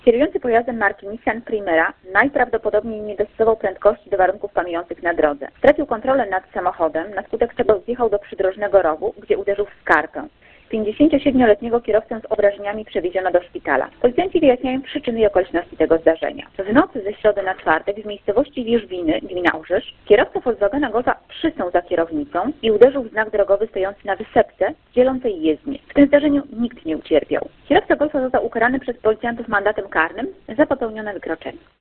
Kierujący pojazdem marki Nissan Primera najprawdopodobniej nie dostosował prędkości do warunków panujących na drodze. Stracił kontrolę nad samochodem, na skutek czego zjechał do przydrożnego rowu, gdzie uderzył w skarpę. 57-letniego kierowcę z obrażeniami przewieziono do szpitala. Policjanci wyjaśniają przyczyny i okoliczności tego zdarzenia. W nocy ze środy na czwartek w miejscowości Wierzbiny, gmina Orzysz, kierowca Volkswagena Golfa przysnął za kierownicą i uderzył w znak drogowy stojący na wysepce dzielącej jezdnię. W tym zdarzeniu nikt nie ucierpiał. Kierowca Golfa został ukarany przez policjantów mandatem karnym za popełnione wykroczenie.